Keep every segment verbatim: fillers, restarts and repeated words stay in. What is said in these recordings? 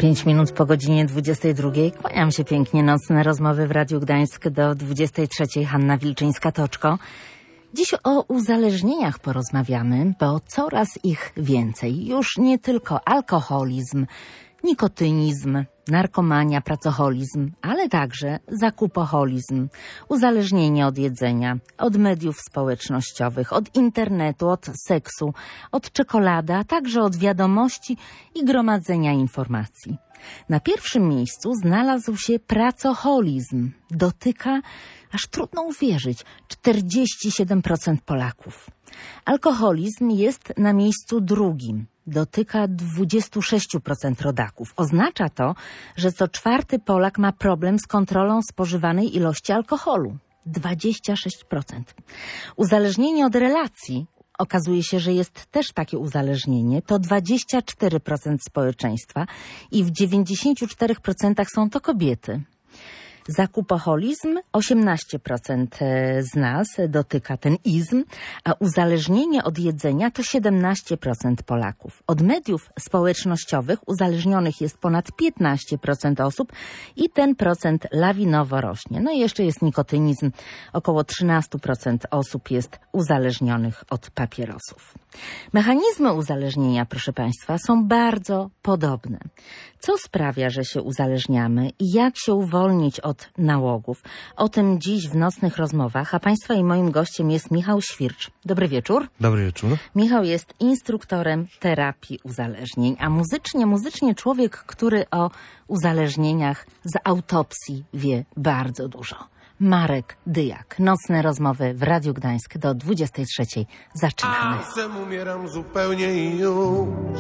Pięć minut po godzinie dwudziestej drugiej. Kłaniam się pięknie. Nocne rozmowy w Radiu Gdańsk do dwudziestej trzeciej. Hanna Wilczyńska-Toczko. Dziś o uzależnieniach porozmawiamy, bo coraz ich więcej. Już nie tylko alkoholizm, nikotynizm, narkomania, pracoholizm, ale także zakupoholizm, uzależnienie od jedzenia, od mediów społecznościowych, od internetu, od seksu, od czekolady, a także od wiadomości i gromadzenia informacji. Na pierwszym miejscu znalazł się pracoholizm. Dotyka, aż trudno uwierzyć, czterdzieści siedem procent Polaków. Alkoholizm jest na miejscu drugim. Dotyka dwadzieścia sześć procent rodaków. Oznacza to, że co czwarty Polak ma problem z kontrolą spożywanej ilości alkoholu. dwadzieścia sześć procent. Uzależnienie od relacji. Okazuje się, że jest też takie uzależnienie. To dwadzieścia cztery procent społeczeństwa i w dziewięćdziesięciu czterech procentach są to kobiety. Zakupoholizm osiemnaście procent z nas dotyka ten izm, a uzależnienie od jedzenia to siedemnaście procent Polaków. Od mediów społecznościowych uzależnionych jest ponad piętnaście procent osób i ten procent lawinowo rośnie. No i jeszcze jest nikotynizm. Około trzynaście procent osób jest uzależnionych od papierosów. Mechanizmy uzależnienia, proszę Państwa, są bardzo podobne. Co sprawia, że się uzależniamy i jak się uwolnić od nałogów? O tym dziś w nocnych rozmowach, a Państwa i moim gościem jest Michał Świercz. Dobry wieczór. Dobry wieczór. Michał jest instruktorem terapii uzależnień, a muzycznie, muzycznie człowiek, który o uzależnieniach z autopsji wie bardzo dużo. Marek Dyjak. Nocne rozmowy w Radiu Gdańsk do dwudziestej trzeciej. Zaczynamy. Czasem umieram zupełnie i już.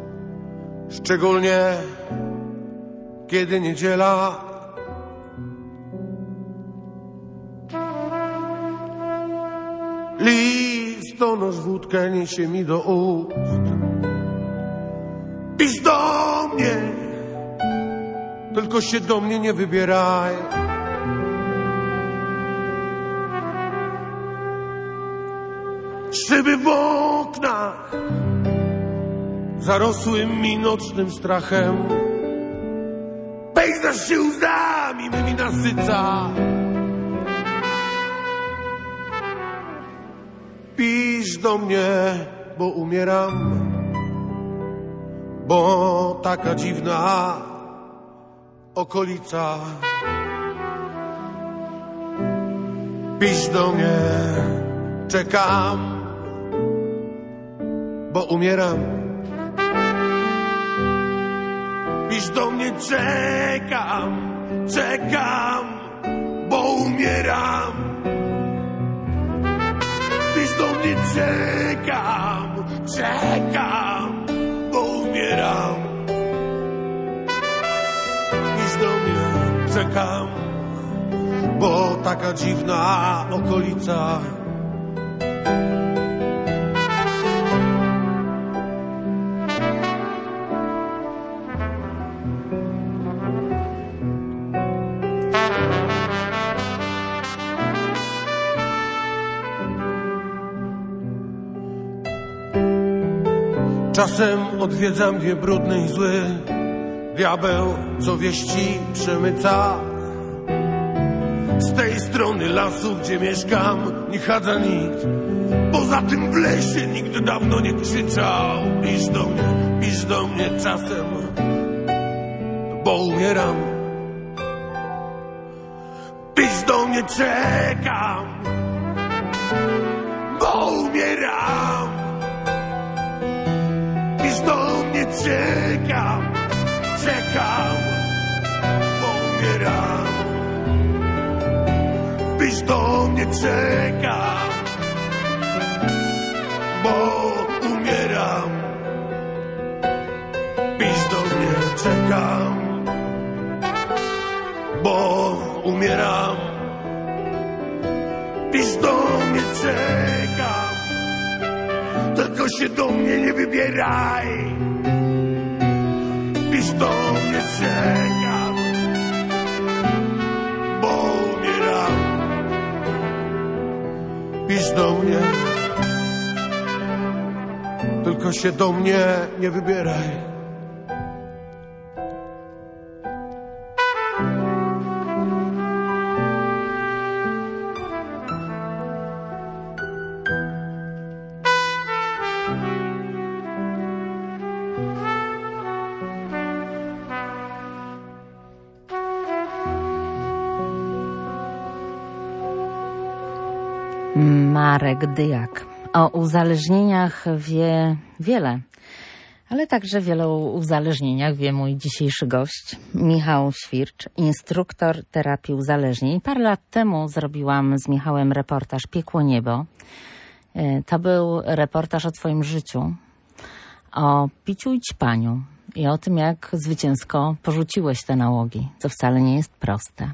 Szczególnie kiedy niedziela. Listonosz wódkę niesie mi do ust. Pisz do mnie, tylko się do mnie nie wybieraj. Szyby w oknach zarosły mi nocnym strachem. Pejzaż się łzami mymi nasyca. Pisz do mnie, bo umieram, bo taka dziwna okolica. Pisz do mnie, czekam, bo umieram. Pisz do mnie, czekam, czekam, bo umieram. Pisz do mnie, czekam, czekam, bo umieram. Pisz do mnie, czekam, bo taka dziwna okolica. Czasem odwiedza mnie brudny i zły diabeł, co wieści przemyca. Z tej strony lasu, gdzie mieszkam, nie chadza nikt. Poza tym w lesie nikt dawno nie krzyczał. Pisz do mnie, pisz do mnie czasem, bo umieram. Pisz do mnie, czekam, bo umieram. Pisz do mnie, czekam, czekam, bo umieram. Pisz do mnie, czekam, bo umieram. Pisz do mnie, czekam, bo umieram. Pisz do mnie, czekam, tylko się do mnie nie wybieraj. Pisz do mnie, czekam, bo umieram. Pisz do mnie, tylko się do mnie nie wybieraj. Marek Dyjak. O uzależnieniach wie wiele, ale także wiele o uzależnieniach wie mój dzisiejszy gość, Michał Świercz, instruktor terapii uzależnień. Parę lat temu zrobiłam z Michałem reportaż Piekło Niebo. To był reportaż o twoim życiu, o piciu i ćpaniu i o tym, jak zwycięsko porzuciłeś te nałogi, co wcale nie jest proste.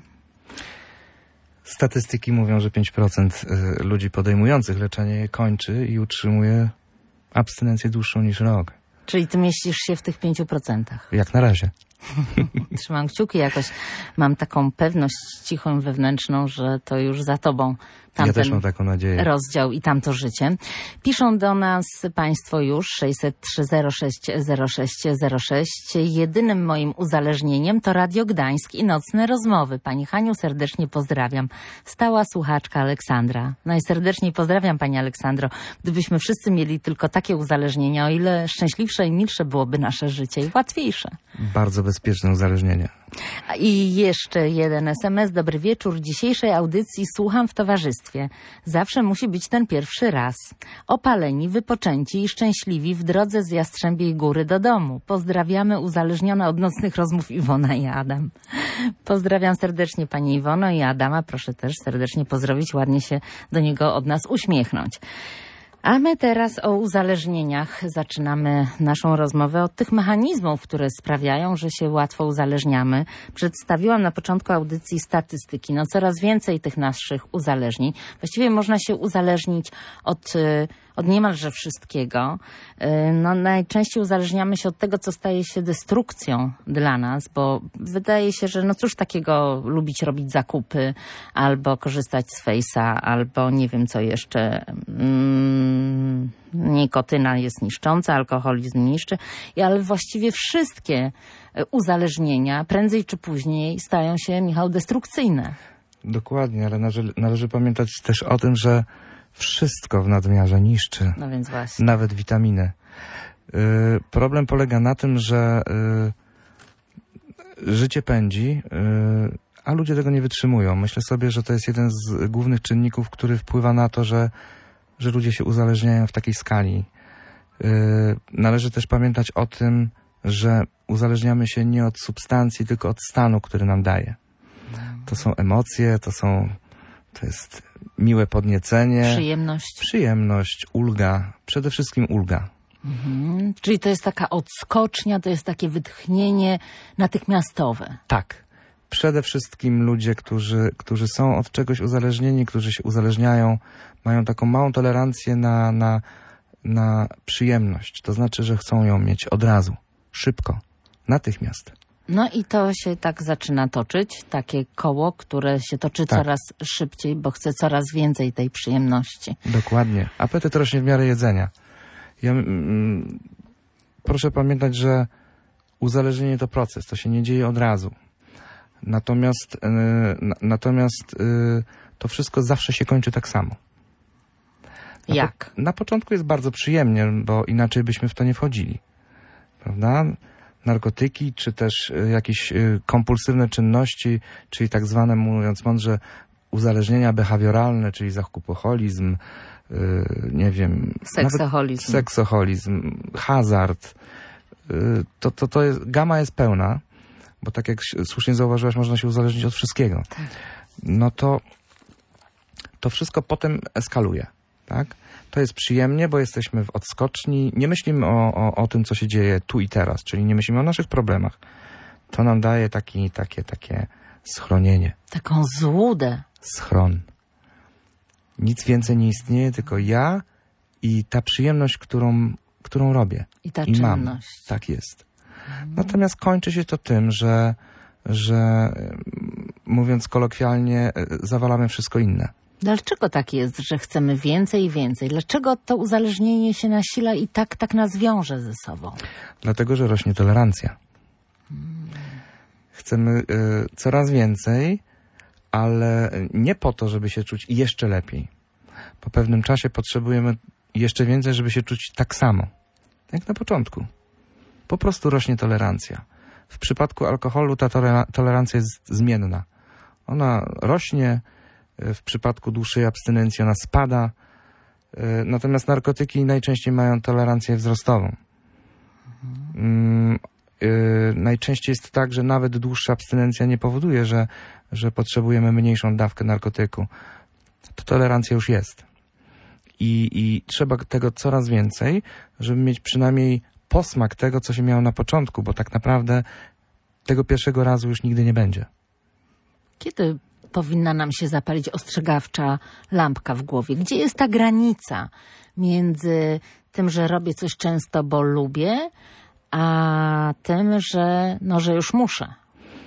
Statystyki mówią, że pięć procent ludzi podejmujących leczenie je kończy i utrzymuje abstynencję dłuższą niż rok. Czyli ty mieścisz się w tych pięciu procentach? Jak na razie. Trzymam kciuki, jakoś mam taką pewność cichą wewnętrzną, że to już za tobą tamten ja też mam taką nadzieję. Rozdział i tamto życie. Piszą do nas państwo już sześćset trzy zero sześć zero sześć zero sześć. Jedynym moim uzależnieniem to Radio Gdańsk i nocne rozmowy. Pani Haniu, serdecznie pozdrawiam. Stała słuchaczka Aleksandra. Najserdeczniej pozdrawiam, pani Aleksandro. Gdybyśmy wszyscy mieli tylko takie uzależnienia, o ile szczęśliwsze i milsze byłoby nasze życie i łatwiejsze. Bardzo bezpieczne uzależnienie. I jeszcze jeden es em es. Dobry wieczór. Dzisiejszej audycji słucham w towarzystwie. Zawsze musi być ten pierwszy raz. Opaleni, wypoczęci i szczęśliwi w drodze z Jastrzębiej Góry do domu. Pozdrawiamy uzależnione od nocnych rozmów Iwona i Adam. Pozdrawiam serdecznie pani Iwono i Adama. Proszę też serdecznie pozdrowić, ładnie się do niego od nas uśmiechnąć. A my teraz o uzależnieniach zaczynamy naszą rozmowę od tych mechanizmów, które sprawiają, że się łatwo uzależniamy. Przedstawiłam na początku audycji statystyki. No coraz więcej tych naszych uzależnień. Właściwie można się uzależnić od, od niemalże wszystkiego. No najczęściej uzależniamy się od tego, co staje się destrukcją dla nas, bo wydaje się, że no cóż takiego lubić robić zakupy, albo korzystać z Face'a, albo nie wiem co jeszcze... Mm, nikotyna jest niszcząca, alkoholizm niszczy, ale właściwie wszystkie uzależnienia prędzej czy później stają się, Michał, destrukcyjne. Dokładnie, ale należy, należy pamiętać też o tym, że wszystko w nadmiarze niszczy. No więc właśnie. Nawet witaminy. Yy, problem polega na tym, że yy, życie pędzi, yy, a ludzie tego nie wytrzymują. Myślę sobie, że to jest jeden z głównych czynników, który wpływa na to, że że ludzie się uzależniają w takiej skali. Yy, należy też pamiętać o tym, że uzależniamy się nie od substancji, tylko od stanu, który nam daje. To są emocje, to są, to jest miłe podniecenie. Przyjemność. Przyjemność, ulga. Przede wszystkim ulga. Mhm. Czyli to jest taka odskocznia, to jest takie wytchnienie natychmiastowe. Tak. Przede wszystkim ludzie, którzy, którzy są od czegoś uzależnieni, którzy się uzależniają, mają taką małą tolerancję na, na, na przyjemność. To znaczy, że chcą ją mieć od razu, szybko, natychmiast. No i to się tak zaczyna toczyć, takie koło, które się toczy tak. Coraz szybciej, bo chce coraz więcej tej przyjemności. Dokładnie. Apetyt rośnie w miarę jedzenia. Ja, mm, proszę pamiętać, że uzależnienie to proces, to się nie dzieje od razu. Natomiast, yy, natomiast yy, to wszystko zawsze się kończy tak samo. Na Jak? Po, na początku jest bardzo przyjemnie, bo inaczej byśmy w to nie wchodzili. Prawda? Narkotyki, czy też y, jakieś y, kompulsywne czynności, czyli tak zwane, mówiąc mądrze, uzależnienia behawioralne, czyli zakupoholizm, y, nie wiem... Seksoholizm. Seksoholizm, hazard. Y, to, to, to jest, gama jest pełna. Bo tak jak słusznie zauważyłaś, można się uzależnić od wszystkiego. Tak. No to to wszystko potem eskaluje, tak? To jest przyjemnie, bo jesteśmy w odskoczni. Nie myślimy o, o, o tym, co się dzieje tu i teraz, czyli nie myślimy o naszych problemach. To nam daje taki, takie, takie schronienie. Taką złudę. Schron. Nic więcej nie istnieje, tylko ja i ta przyjemność, którą, którą robię. I ta I czynność. Mam. Tak jest. Natomiast kończy się to tym, że, że mówiąc kolokwialnie, zawalamy wszystko inne. Dlaczego tak jest, że chcemy więcej i więcej? Dlaczego to uzależnienie się nasila i tak, tak nas wiąże ze sobą? Dlatego, że rośnie tolerancja. Chcemy y, coraz więcej, ale nie po to, żeby się czuć jeszcze lepiej. Po pewnym czasie potrzebujemy jeszcze więcej, żeby się czuć tak samo, jak na początku. Po prostu rośnie tolerancja. W przypadku alkoholu ta tolerancja jest zmienna. Ona rośnie, W przypadku dłuższej abstynencji ona spada. Natomiast narkotyki najczęściej mają tolerancję wzrostową. Mhm. Najczęściej jest tak, że nawet dłuższa abstynencja nie powoduje, że, że potrzebujemy mniejszą dawkę narkotyku. To tolerancja już jest. I, I trzeba tego coraz więcej, żeby mieć przynajmniej posmak tego, co się miało na początku, bo tak naprawdę tego pierwszego razu już nigdy nie będzie. Kiedy powinna nam się zapalić ostrzegawcza lampka w głowie? Gdzie jest ta granica między tym, że robię coś często, bo lubię, a tym, że, no, że już muszę?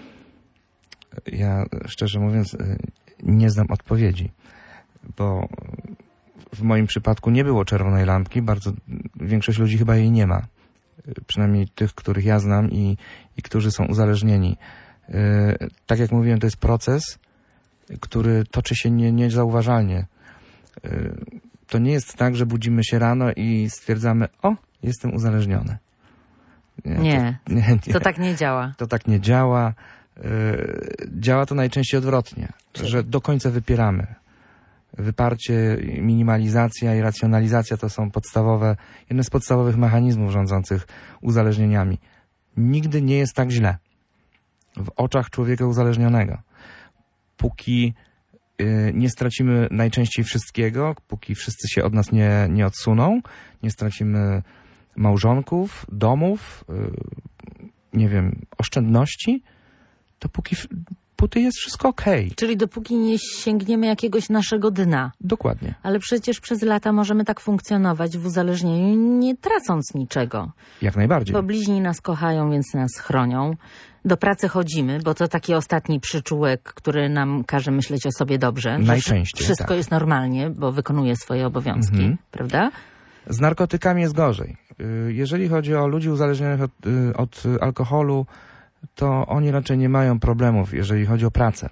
Ja, szczerze mówiąc, nie znam odpowiedzi, bo w moim przypadku nie było czerwonej lampki. Bardzo większość ludzi chyba jej nie ma. Przynajmniej tych, których ja znam i, i którzy są uzależnieni. Yy, tak jak mówiłem, to jest proces, który toczy się nie, niezauważalnie. Yy, to nie jest tak, że budzimy się rano i stwierdzamy, o, jestem uzależniony. Nie, nie, to, nie, nie. to tak nie działa. To tak nie działa. Yy, działa to najczęściej odwrotnie, Czyli? że do końca wypieramy. Wyparcie, minimalizacja i racjonalizacja to są podstawowe, jedne z podstawowych mechanizmów rządzących uzależnieniami. Nigdy nie jest tak źle w oczach człowieka uzależnionego. Póki y, nie stracimy najczęściej wszystkiego, póki wszyscy się od nas nie, nie odsuną, nie stracimy małżonków, domów, y, nie wiem, oszczędności, to póki... Póty jest wszystko okej. Okay. Czyli dopóki nie sięgniemy jakiegoś naszego dna. Dokładnie. Ale przecież przez lata możemy tak funkcjonować w uzależnieniu, nie tracąc niczego. Jak najbardziej. Bo bliźni nas kochają, więc nas chronią. Do pracy chodzimy, bo to taki ostatni przyczółek, który nam każe myśleć o sobie dobrze. Najczęściej, Wszystko tak. jest normalnie, bo wykonuje swoje obowiązki, mhm. prawda? Z narkotykami jest gorzej. Jeżeli chodzi o ludzi uzależnionych od, od alkoholu, to oni raczej nie mają problemów, jeżeli chodzi o pracę.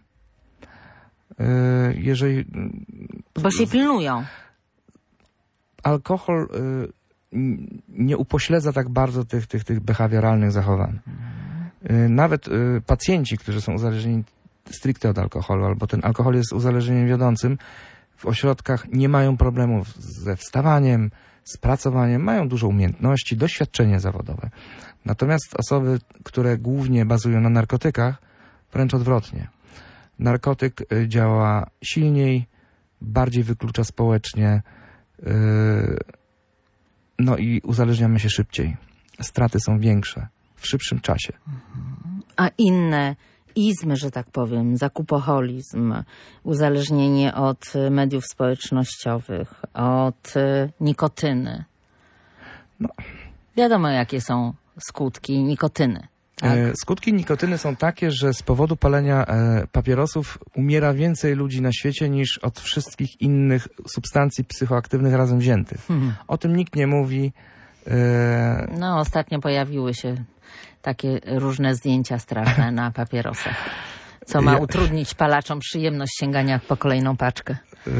Jeżeli... Bo się pilnują. Alkohol nie upośledza tak bardzo tych, tych, tych behawioralnych zachowań. Nawet pacjenci, którzy są uzależnieni stricte od alkoholu, albo ten alkohol jest uzależnieniem wiodącym, w ośrodkach nie mają problemów ze wstawaniem, z pracowaniem, mają dużo umiejętności, doświadczenie zawodowe. Natomiast osoby, które głównie bazują na narkotykach, wręcz odwrotnie. Narkotyk działa silniej, bardziej wyklucza społecznie, yy, no i uzależniamy się szybciej. Straty są większe w szybszym czasie. A inne izmy, że tak powiem, zakupoholizm, uzależnienie od mediów społecznościowych, od nikotyny. No. Wiadomo, jakie są skutki nikotyny. Tak? Skutki nikotyny są takie, że z powodu palenia papierosów umiera więcej ludzi na świecie niż od wszystkich innych substancji psychoaktywnych razem wziętych. Hmm. O tym nikt nie mówi. No, ostatnio pojawiły się takie różne zdjęcia straszne na papierosach, co ma utrudnić palaczom przyjemność sięgania po kolejną paczkę.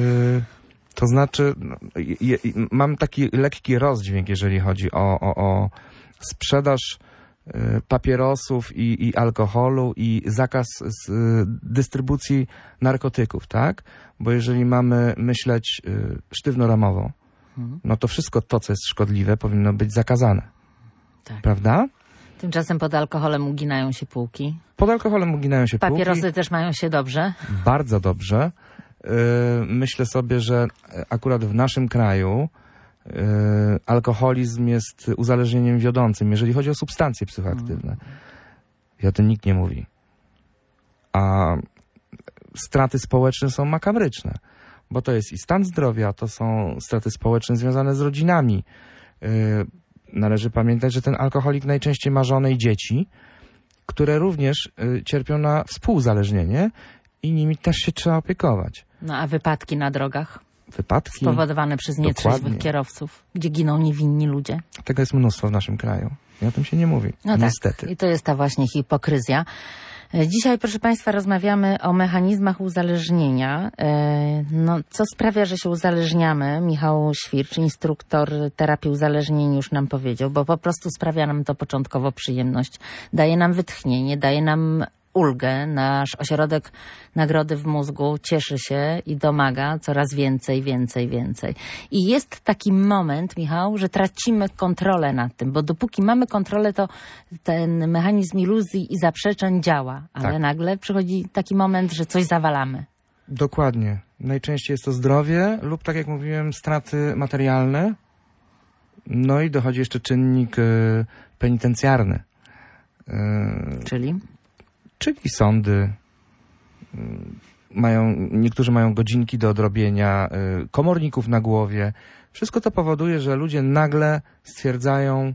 To znaczy, je, mam taki lekki rozdźwięk, jeżeli chodzi o, o, o sprzedaż papierosów i, i alkoholu i zakaz z, dystrybucji narkotyków, tak? Bo jeżeli mamy myśleć sztywnoramowo, mhm. no to wszystko to, co jest szkodliwe, powinno być zakazane. Tak. Prawda? Tymczasem pod alkoholem uginają się półki. Pod alkoholem uginają się Papierosy półki. Papierosy też mają się dobrze? Bardzo dobrze. Myślę sobie, że akurat w naszym kraju alkoholizm jest uzależnieniem wiodącym, jeżeli chodzi o substancje psychoaktywne. Mm. I o tym nikt nie mówi. A straty społeczne są makabryczne, bo to jest i stan zdrowia, to są straty społeczne związane z rodzinami. Należy pamiętać, że ten alkoholik najczęściej ma żonę i dzieci, które również cierpią na współuzależnienie i nimi też się trzeba opiekować. No a wypadki na drogach? Wypadki? Spowodowane przez nietrzeźwych Dokładnie. kierowców, gdzie giną niewinni ludzie. Tego jest mnóstwo w naszym kraju i o tym się nie mówi. No niestety. Tak. I to jest ta właśnie hipokryzja. Dzisiaj, proszę Państwa, rozmawiamy o mechanizmach uzależnienia. No, co sprawia, że się uzależniamy? Michał Śwircz, instruktor terapii uzależnień, już nam powiedział, bo po prostu sprawia nam to początkowo przyjemność. Daje nam wytchnienie, daje nam ulgę. Nasz ośrodek Nagrody w Mózgu cieszy się i domaga coraz więcej, więcej, więcej. I jest taki moment, Michał, że tracimy kontrolę nad tym, bo dopóki mamy kontrolę, to ten mechanizm iluzji i zaprzeczeń działa, ale Tak. nagle przychodzi taki moment, że coś zawalamy. Dokładnie. Najczęściej jest to zdrowie lub, tak jak mówiłem, straty materialne. No i dochodzi jeszcze czynnik y, penitencjarny. Y, Czyli? czyli sądy. Y, mają, niektórzy mają godzinki do odrobienia, y, komorników na głowie. Wszystko to powoduje, że ludzie nagle stwierdzają,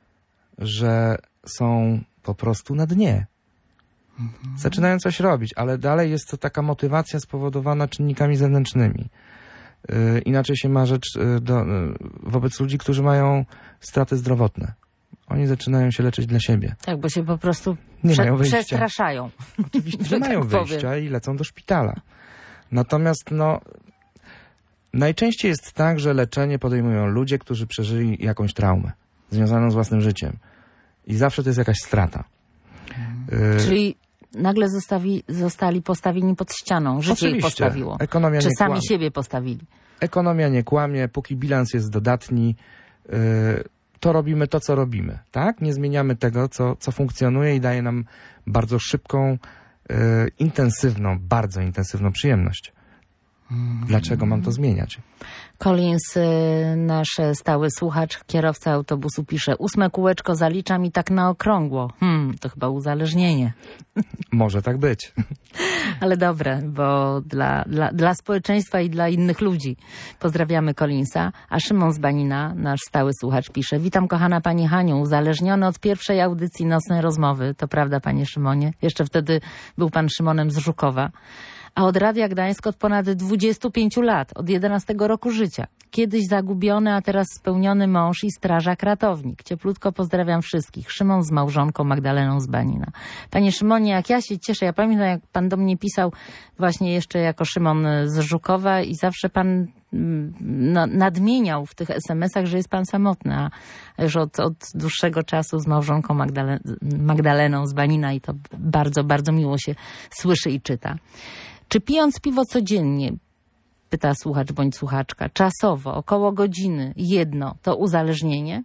że są po prostu na dnie. Zaczynają coś robić, ale dalej jest to taka motywacja spowodowana czynnikami zewnętrznymi. Yy, inaczej się ma rzecz yy, do, yy, wobec ludzi, którzy mają straty zdrowotne. Oni zaczynają się leczyć dla siebie. Tak, bo się po prostu Nie prze- mają wyjścia. przestraszają. Oczywiście, że że mają tak powiem. wyjścia i lecą do szpitala. Natomiast no, najczęściej jest tak, że leczenie podejmują ludzie, którzy przeżyli jakąś traumę związaną z własnym życiem. I zawsze to jest jakaś strata. Yy, Czyli nagle zostawi, zostali postawieni pod ścianą. Życie ich Oczywiście. postawiło. Ekonomia Czy nie sami kłamie. siebie postawili. Ekonomia nie kłamie, póki bilans jest dodatni, yy, to robimy to, co robimy, tak? Nie zmieniamy tego, co, co funkcjonuje i daje nam bardzo szybką, yy, intensywną, bardzo intensywną przyjemność. Dlaczego mam to zmieniać? Collins, y, nasz stały słuchacz, kierowca autobusu, pisze: ósme kółeczko zaliczam i tak na okrągło. Hmm, to chyba uzależnienie. Może tak być. Ale dobre, bo dla, dla, dla społeczeństwa i dla innych ludzi. Pozdrawiamy Collinsa. A Szymon z Banina, nasz stały słuchacz, pisze: witam kochana pani Haniu, uzależniony od pierwszej audycji Nocnej Rozmowy. To prawda, panie Szymonie? Jeszcze wtedy był pan Szymonem z Żukowa. A od Radia Gdańsk od ponad dwudziestu pięciu lat, od jedenastego roku życia. Kiedyś zagubiony, a teraz spełniony mąż i strażak ratownik. Cieplutko pozdrawiam wszystkich. Szymon z małżonką Magdaleną z Banina. Panie Szymonie, jak ja się cieszę, ja pamiętam, jak pan do mnie pisał właśnie jeszcze jako Szymon z Żukowa i zawsze pan no, nadmieniał w tych es em esach, że jest pan samotny, a już od, od dłuższego czasu z małżonką Magdale, Magdaleną z Banina i to bardzo, bardzo miło się słyszy i czyta. Czy pijąc piwo codziennie, pyta słuchacz bądź słuchaczka, czasowo, około godziny, jedno, to uzależnienie?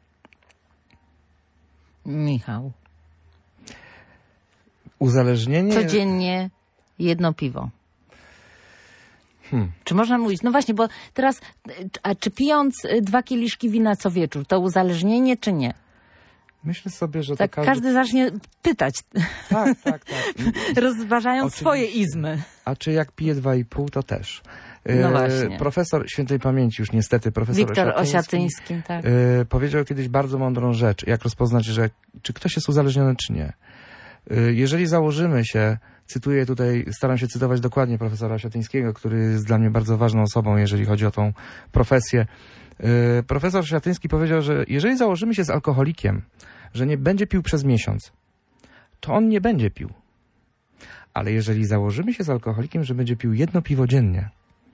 Michał. Uzależnienie... Codziennie jedno piwo. Hmm. Czy można mówić? No właśnie, bo teraz, a czy pijąc dwa kieliszki wina co wieczór, to uzależnienie, czy nie? Myślę sobie, że Tak to każdy... każdy zacznie pytać, Tak, tak, tak. rozważając Oczywiście. swoje izmy. A czy jak pije dwa i pół, to też. No E, właśnie. Profesor świętej pamięci, już niestety, profesor Wiktor Osiatyński, Osiatyński, tak. e, powiedział kiedyś bardzo mądrą rzecz, jak rozpoznać, że czy ktoś jest uzależniony, czy nie. E, jeżeli założymy się, cytuję tutaj, staram się cytować dokładnie profesora Osiatyńskiego, który jest dla mnie bardzo ważną osobą, jeżeli chodzi o tą profesję. E, profesor Osiatyński powiedział, że jeżeli założymy się z alkoholikiem, że nie będzie pił przez miesiąc, to on nie będzie pił. Ale jeżeli założymy się z alkoholikiem, że będzie pił jedno piwo dziennie,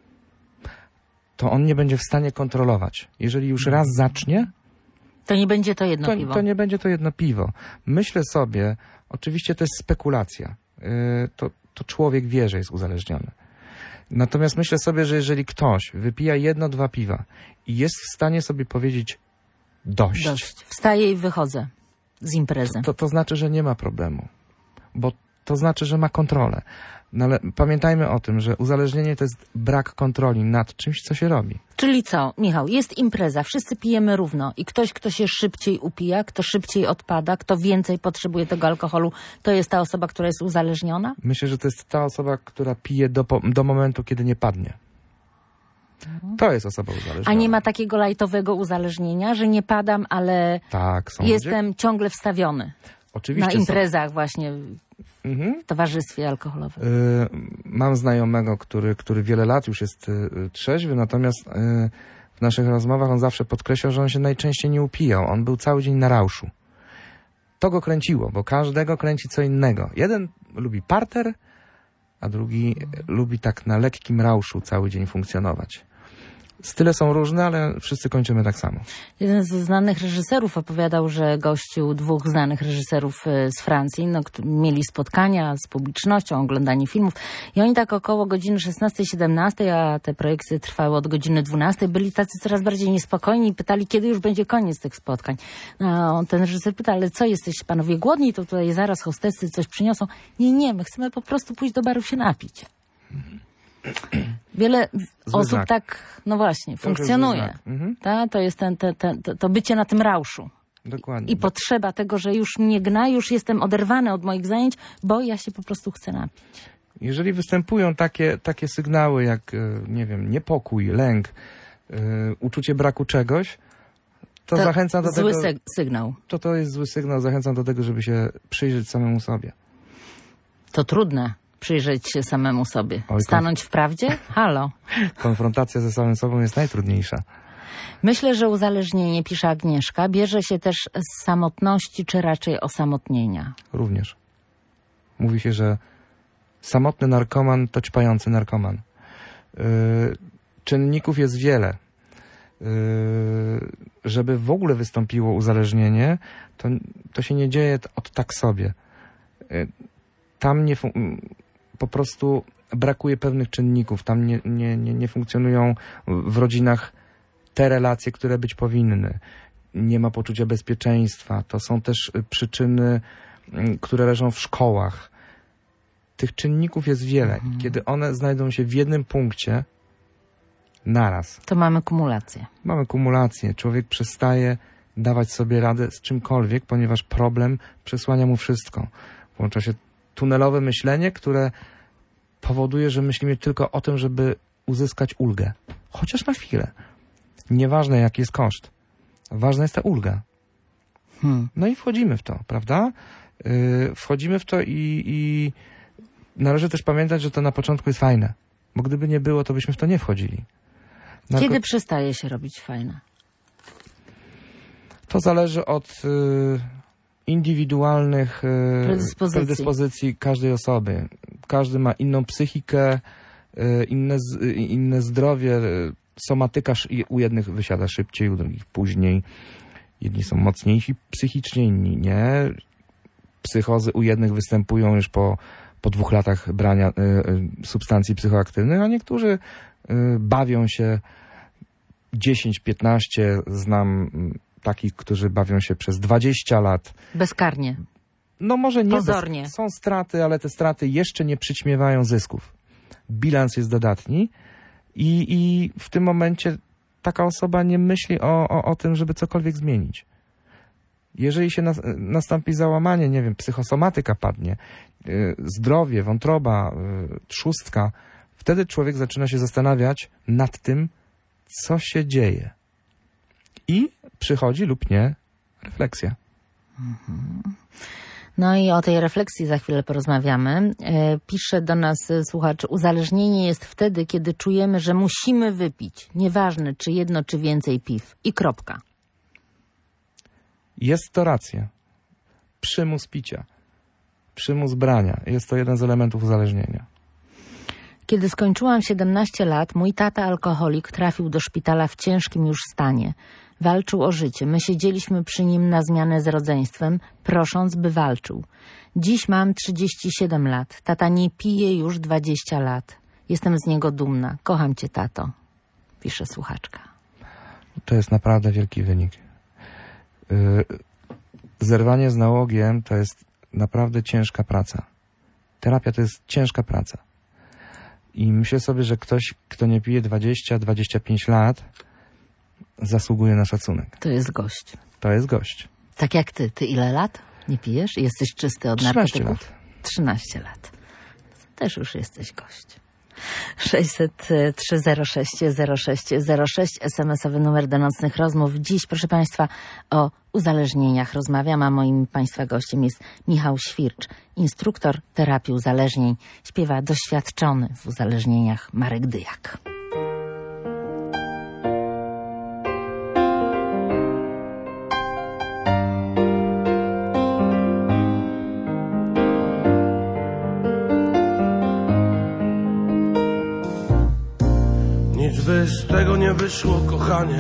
to on nie będzie w stanie kontrolować. Jeżeli już raz zacznie, To nie będzie to jedno to, piwo. to nie będzie to jedno piwo. Myślę sobie, oczywiście to jest spekulacja. Yy, to, to człowiek wie, że jest uzależniony. Natomiast myślę sobie, że jeżeli ktoś wypija jedno, dwa piwa i jest w stanie sobie powiedzieć dość, Dość. Wstaję i wychodzę z imprezy. to, to znaczy, że nie ma problemu. Bo to znaczy, że ma kontrolę. No ale pamiętajmy o tym, że uzależnienie to jest brak kontroli nad czymś, co się robi. Czyli co, Michał, jest impreza, wszyscy pijemy równo i ktoś, kto się szybciej upija, kto szybciej odpada, kto więcej potrzebuje tego alkoholu, to jest ta osoba, która jest uzależniona? Myślę, że to jest ta osoba, która pije do, do momentu, kiedy nie padnie. To jest osoba uzależniona. A nie ma takiego lajtowego uzależnienia, że nie padam, ale Tak, są jestem ludzie. ciągle wstawiony Oczywiście na są. imprezach właśnie Mhm. w towarzystwie alkoholowym. Y, mam znajomego, który, który wiele lat już jest y, trzeźwy, natomiast y, w naszych rozmowach on zawsze podkreślał, że on się najczęściej nie upijał. On był cały dzień na rauszu. To go kręciło, bo każdego kręci co innego. Jeden lubi parter, a drugi lubi tak na lekkim rauszu cały dzień funkcjonować. Style są różne, ale wszyscy kończymy tak samo. Jeden ze znanych reżyserów opowiadał, że gościł dwóch znanych reżyserów z Francji. No, mieli spotkania z publicznością, oglądanie filmów i oni tak około godziny szesnastej siedemnastej, a te projekcje trwały od godziny dwunastej, byli tacy coraz bardziej niespokojni i pytali, kiedy już będzie koniec tych spotkań. No, ten reżyser pyta, ale co, jesteś panowie głodni? To tutaj zaraz hostesy coś przyniosą. Nie, nie, my chcemy po prostu pójść do baru się napić. Wiele Zły osób znak. tak, no właśnie, To funkcjonuje. Mhm. Ta, to jest ten, ten, ten, to, to bycie na tym rauszu. Dokładnie. I potrzeba tego, że już mnie gna, już jestem oderwany od moich zajęć, bo ja się po prostu chcę napić. Jeżeli występują takie, takie sygnały jak, e, nie wiem, niepokój, lęk, e, uczucie braku czegoś, to, To zachęcam do zły tego... syg- sygnał. To to jest zły sygnał. Zachęcam do tego, żeby się przyjrzeć samemu sobie. To trudne przyjrzeć się samemu sobie. Oj, Stanąć w prawdzie? Halo. Konfrontacja ze samym sobą jest najtrudniejsza. Myślę, że uzależnienie, pisze Agnieszka, bierze się też z samotności, czy raczej osamotnienia. Również. Mówi się, że samotny narkoman to ćpający narkoman. Yy, czynników jest wiele. Yy, żeby w ogóle wystąpiło uzależnienie, to, to się nie dzieje od tak sobie. Yy, tam nie fun- po prostu brakuje pewnych czynników. Tam nie, nie, nie, nie funkcjonują w rodzinach te relacje, które być powinny. Nie ma poczucia bezpieczeństwa. To są też przyczyny, które leżą w szkołach. Tych czynników jest wiele. Mhm. Kiedy one znajdą się w jednym punkcie naraz, To mamy kumulację. mamy kumulację. Człowiek przestaje dawać sobie radę z czymkolwiek, ponieważ problem przesłania mu wszystko. Włącza się tunelowe myślenie, które powoduje, że myślimy tylko o tym, żeby uzyskać ulgę. Chociaż na chwilę. Nieważne, jaki jest koszt. Ważna jest ta ulga. Hmm. No i wchodzimy w to, prawda? Yy, wchodzimy w to i, i należy też pamiętać, że to na początku jest fajne. Bo gdyby nie było, to byśmy w to nie wchodzili. Narko- Kiedy przestaje się robić fajne? To zależy od y, indywidualnych y, Predyspozycji. predyspozycji każdej osoby. Każdy ma inną psychikę, y, inne, z, y, inne zdrowie. Y, somatyka sz- u jednych wysiada szybciej, u drugich później. Jedni są mocniejsi psychicznie, inni nie. Psychozy u jednych występują już po, po dwóch latach brania y, y, substancji psychoaktywnych, a niektórzy y, bawią się dziesięć piętnaście. Znam y, takich, którzy bawią się przez dwadzieścia lat. Bezkarnie. No może nie. Pozornie. Bez, są straty, ale te straty jeszcze nie przyćmiewają zysków. Bilans jest dodatni i, i w tym momencie taka osoba nie myśli o, o, o tym, żeby cokolwiek zmienić. Jeżeli się nas, nastąpi załamanie, nie wiem, psychosomatyka padnie, yy, zdrowie, wątroba, yy, trzustka, wtedy człowiek zaczyna się zastanawiać nad tym, co się dzieje. I przychodzi lub nie refleksja. No i o tej refleksji za chwilę porozmawiamy. E, pisze do nas e, słuchacz, uzależnienie jest wtedy, kiedy czujemy, że musimy wypić. Nieważne, czy jedno, czy więcej piw. I kropka. Jest to racja. Przymus picia. Przymus brania. Jest to jeden z elementów uzależnienia. Kiedy skończyłam siedemnaście lat, mój tata alkoholik trafił do szpitala w ciężkim już stanie. Walczył o życie. My siedzieliśmy przy nim na zmianę z rodzeństwem, prosząc, by walczył. Dziś mam trzydzieści siedem lat. Tata nie pije już dwadzieścia lat. Jestem z niego dumna. Kocham cię, tato. Pisze słuchaczka. To jest naprawdę wielki wynik. Yy, zerwanie z nałogiem to jest naprawdę ciężka praca. Terapia to jest ciężka praca. I myślę sobie, że ktoś, kto nie pije dwadzieścia dwadzieścia pięć lat, zasługuje na szacunek. To jest gość. To jest gość. Tak jak ty. Ty ile lat nie pijesz? Jesteś czysty od trzynaście narkotyków? lat. trzynaście lat. Też już jesteś gość. sześćset trzy zero sześć zero sześć zero sześć es em esowy numer do nocnych rozmów. Dziś, proszę Państwa, o uzależnieniach rozmawiam, a moim Państwa gościem jest Michał Śwircz, instruktor terapii uzależnień. Śpiewa doświadczony w uzależnieniach Marek Dyjak. Nic by z tego nie wyszło, kochanie.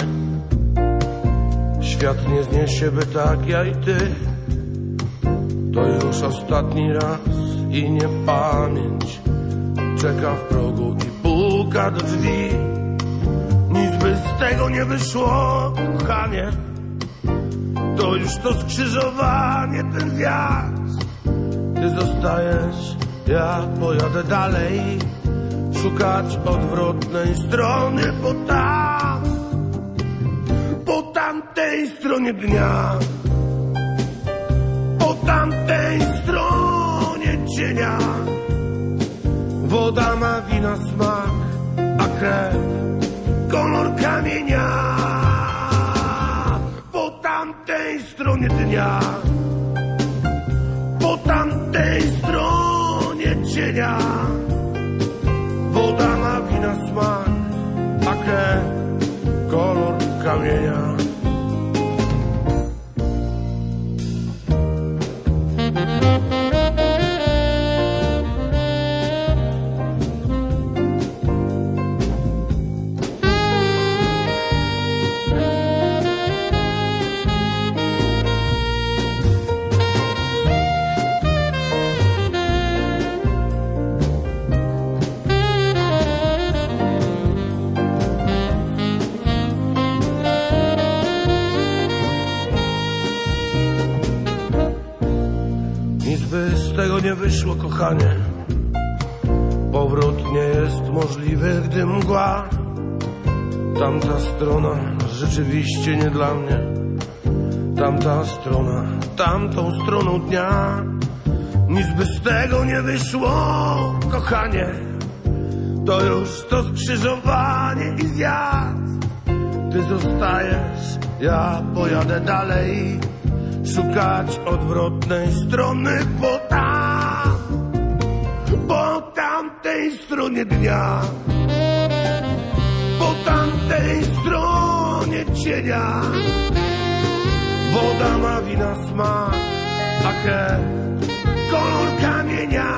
Świat nie zniesie, by tak ja i ty. To już ostatni raz i niepamięć czeka w progu i puka do drzwi. Nic by z tego nie wyszło, kochanie. To już to skrzyżowanie, ten zjazd. Ty zostajesz, ja pojadę dalej, szukać odwrotnej strony, bo tam, po tamtej stronie dnia, po tamtej stronie cienia, woda ma wina smak, a krew kolor kamienia. Po tamtej stronie dnia, po tamtej stronie cienia, woda ma wina smak, a krew kolor kamienia. Z tego nie wyszło, kochanie. Powrót nie jest możliwy, gdy mgła. Tamta strona rzeczywiście nie dla mnie. Tamta strona, tamtą stroną dnia. Nic by z tego nie wyszło, kochanie. To już to skrzyżowanie i zjazd. Ty zostajesz, ja pojadę dalej, szukać odwrotnej strony, bo tam, po tamtej stronie dnia, po tamtej stronie cienia, woda ma wina smak, a krew kolor kamienia.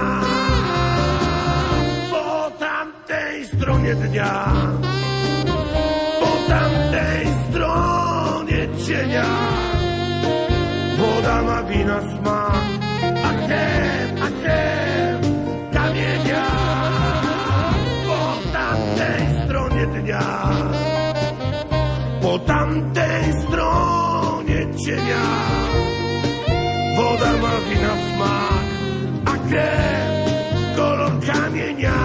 Po tamtej stronie dnia, po tamtej stronie cienia, woda ma wina smak, a krew, a krew kamienia. Po tamtej stronie dnia, po tamtej stronie cienia, woda ma wina smak, a krew kolor kamienia.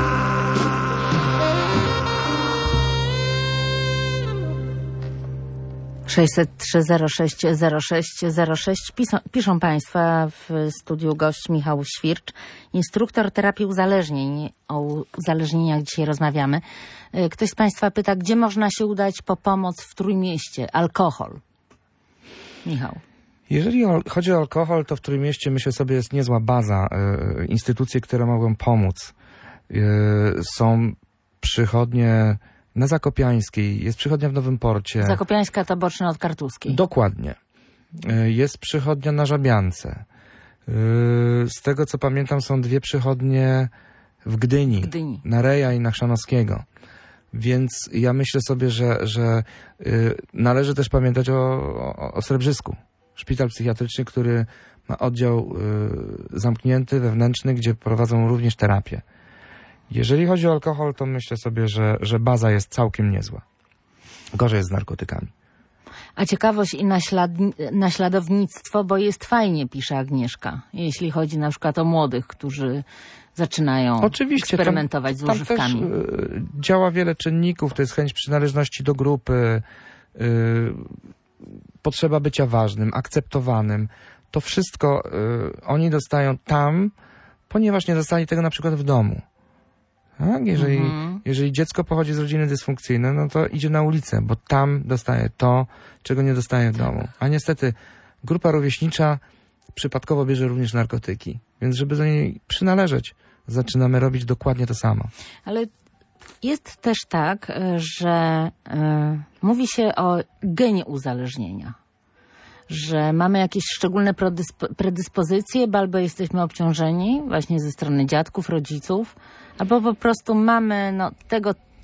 sześćset trzy zero sześć zero sześć zero sześć. Piszą, piszą Państwa w studiu gość Michał Świercz, instruktor terapii uzależnień. O uzależnieniach dzisiaj rozmawiamy. Ktoś z Państwa pyta, gdzie można się udać po pomoc w Trójmieście? Alkohol. Michał. Jeżeli o, chodzi o alkohol, to w Trójmieście, myślę sobie, jest niezła baza. E, instytucje, które mogą pomóc. E, są przychodnie na Zakopiańskiej, jest przychodnia w Nowym Porcie. Zakopiańska to boczna od Kartuskiej. Dokładnie. Jest przychodnia na Żabiance. Z tego, co pamiętam, są dwie przychodnie w Gdyni. Gdyni. Na Reja i na Chrzanowskiego. Więc ja myślę sobie, że, że należy też pamiętać o, o, o Srebrzysku. Szpital psychiatryczny, który ma oddział zamknięty, wewnętrzny, gdzie prowadzą również terapię. Jeżeli chodzi o alkohol, to myślę sobie, że, że baza jest całkiem niezła. Gorzej jest z narkotykami. A ciekawość i naślad, naśladownictwo, bo jest fajnie, pisze Agnieszka, jeśli chodzi na przykład o młodych, którzy zaczynają Oczywiście, eksperymentować tam, z używkami. Tam też y, działa wiele czynników, to jest chęć przynależności do grupy, y, potrzeba bycia ważnym, akceptowanym. To wszystko y, oni dostają tam, ponieważ nie dostali tego na przykład w domu. Tak? Jeżeli, mhm. jeżeli dziecko pochodzi z rodziny dysfunkcyjnej, no to idzie na ulicę, bo tam dostaje to, czego nie dostaje w tak. domu. A niestety grupa rówieśnicza przypadkowo bierze również narkotyki. Więc żeby do niej przynależeć, zaczynamy robić dokładnie to samo. Ale jest też tak, że y, mówi się o genie uzależnienia. Że mamy jakieś szczególne predyspo- predyspozycje, albo jesteśmy obciążeni właśnie ze strony dziadków, rodziców, albo po prostu mamy no, tego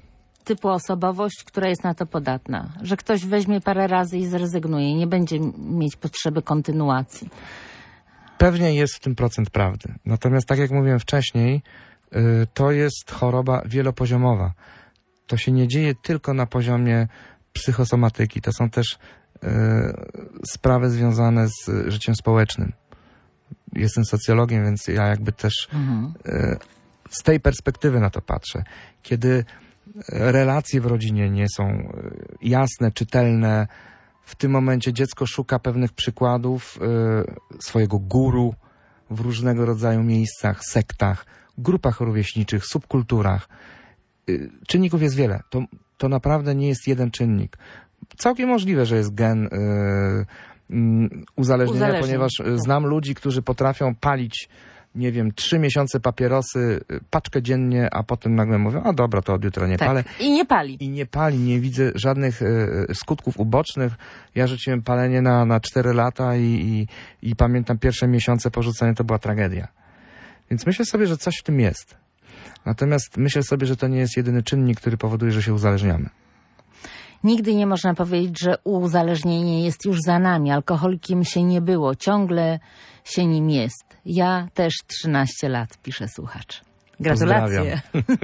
typu osobowość, która jest na to podatna. Że ktoś weźmie parę razy i zrezygnuje i nie będzie mieć potrzeby kontynuacji. Pewnie jest w tym procent prawdy. Natomiast tak jak mówiłem wcześniej, y, to jest choroba wielopoziomowa. To się nie dzieje tylko na poziomie psychosomatyki. To są też y, sprawy związane z życiem społecznym. Jestem socjologiem, więc ja jakby też mhm. y, z tej perspektywy na to patrzę. Kiedy relacje w rodzinie nie są jasne, czytelne, w tym momencie dziecko szuka pewnych przykładów y, swojego guru w różnego rodzaju miejscach, sektach, grupach rówieśniczych, subkulturach. Y, czynników jest wiele. To, to naprawdę nie jest jeden czynnik. Całkiem możliwe, że jest gen y, y, uzależnienia, Uzależni. ponieważ y, znam ludzi, którzy potrafią palić, nie wiem, trzy miesiące papierosy, paczkę dziennie, a potem nagle mówią, a dobra, to od jutra nie tak. palę. I nie pali. I nie pali, nie widzę żadnych y, skutków ubocznych. Ja rzuciłem palenie na, na cztery lata i, i, i pamiętam pierwsze miesiące porzucenia, to była tragedia. Więc myślę sobie, że coś w tym jest. Natomiast myślę sobie, że to nie jest jedyny czynnik, który powoduje, że się uzależniamy. Nigdy nie można powiedzieć, że uzależnienie jest już za nami. Alkoholikiem się nie było. Ciągle się nim jest. Ja też trzynaście lat, pisze słuchacz. Gratulacje.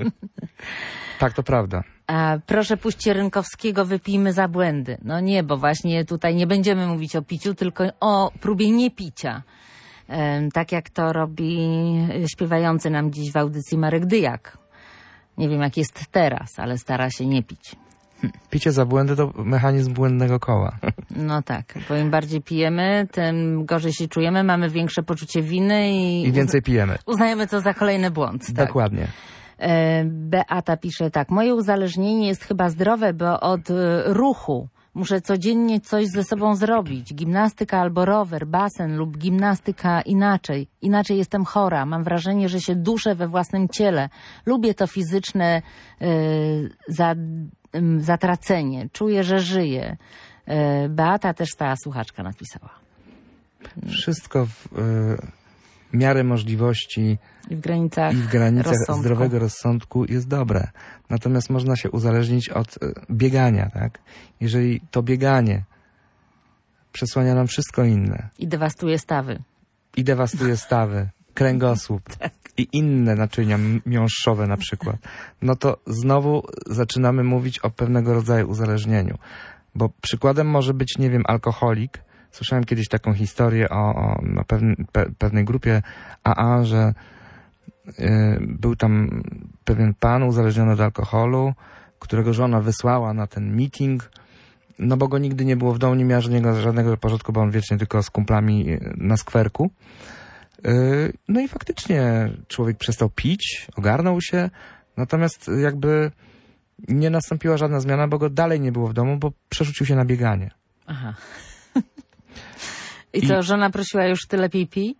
Tak, to prawda. A proszę puśćcie Rynkowskiego, wypijmy za błędy. No nie, bo właśnie tutaj nie będziemy mówić o piciu, tylko o próbie niepicia. Ehm, tak jak to robi śpiewający nam dziś w audycji Marek Dyjak. Nie wiem, jak jest teraz, ale stara się nie pić. Picie za błędy to mechanizm błędnego koła. No tak, bo im bardziej pijemy, tym gorzej się czujemy, mamy większe poczucie winy i... I więcej pijemy. Uznajemy to za kolejny błąd. Tak. Dokładnie. Beata pisze tak, moje uzależnienie jest chyba zdrowe, bo od ruchu muszę codziennie coś ze sobą zrobić. Gimnastyka albo rower, basen lub gimnastyka inaczej. Inaczej jestem chora. Mam wrażenie, że się duszę we własnym ciele. Lubię to fizyczne yy, za, yy, zatracenie. Czuję, że żyję. Yy, Beata też ta słuchaczka napisała. Wszystko w yy, miarę możliwości i w granicach, i w granicach rozsądku. zdrowego rozsądku jest dobre. Natomiast można się uzależnić od yy, biegania, tak? Jeżeli to bieganie przesłania nam wszystko inne. I dewastuje stawy. I dewastuje stawy, kręgosłup tak. i inne naczynia miąższowe na przykład. No to znowu zaczynamy mówić o pewnego rodzaju uzależnieniu. Bo przykładem może być, nie wiem, alkoholik. Słyszałem kiedyś taką historię o, o no, pewne, pe, pewnej grupie A A, że y, był tam pewien pan uzależniony od alkoholu, którego żona wysłała na ten meeting, no bo go nigdy nie było w domu, nie miała żadnego, żadnego porządku, bo on wiecznie tylko z kumplami na skwerku. Y, no i faktycznie człowiek przestał pić, ogarnął się, natomiast jakby nie nastąpiła żadna zmiana, bo go dalej nie było w domu, bo przerzucił się na bieganie. Aha. I co, I... żona prosiła już ty lepiej pij?